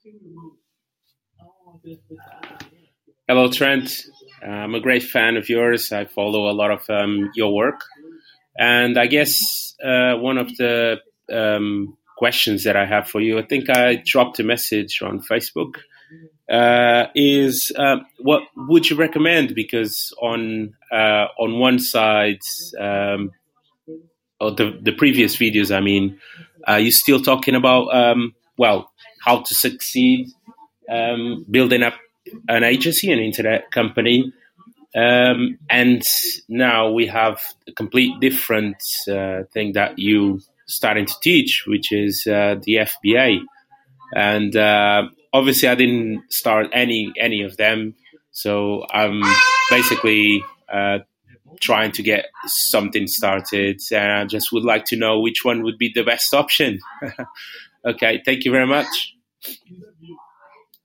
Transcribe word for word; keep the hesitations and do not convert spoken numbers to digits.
Hello, Trent. Uh, I'm a great fan of yours. I follow a lot of um, your work. And I guess uh, one of the um, questions that I have for you, I think I dropped a message on Facebook, uh, is uh, what would you recommend? Because on uh, on one side, um, or the, the previous videos, I mean, uh, you're still talking about, um, well, how to succeed um, building up an agency, an internet company. Um, and now we have a complete different uh, thing that you starting to teach, which is uh, the F B A. And uh, obviously, I didn't start any any of them, so I'm basically uh, trying to get something started. And I just would like to know which one would be the best option. Okay, thank you very much.